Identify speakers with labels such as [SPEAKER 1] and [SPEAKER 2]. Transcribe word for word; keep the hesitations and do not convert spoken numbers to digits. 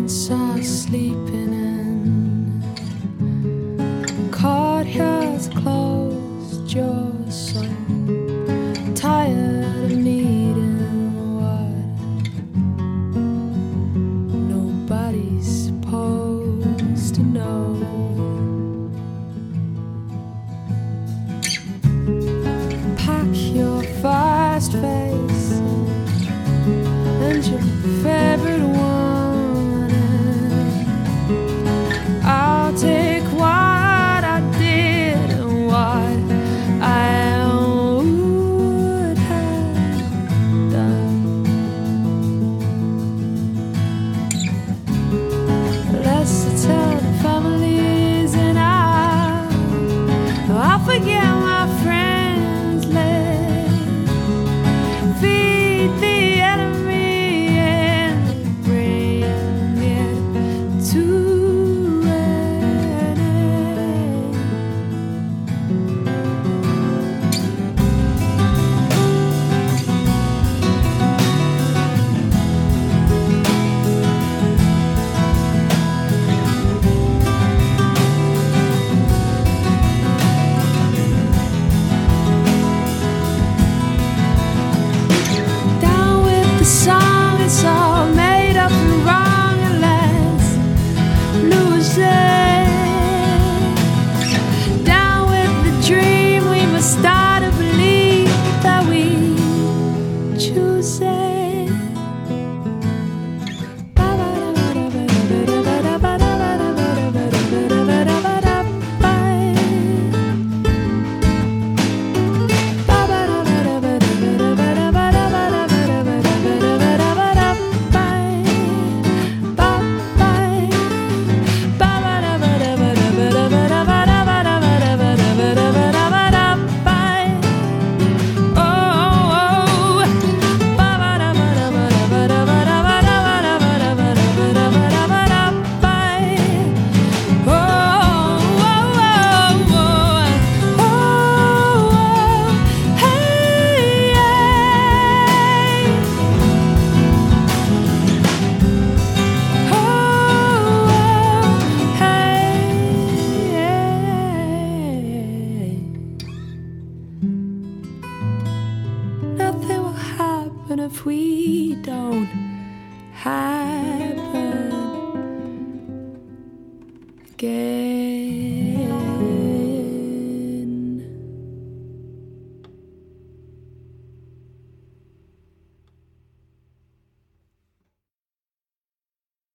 [SPEAKER 1] parents are sleeping in courtyards, closed jaws, so tired of needing what nobody's supposed to know. Pack your fast face and your favorite one. I'll take what I did and what I would have done. Let's tell the families and I, I'll forget my friends. Let feed the enemy and bring it to an end. Down with the song, it's all made up and wrong, and let's lose it. Down with the dream, we must start to believe that we choose it. Nothing will happen if we don't have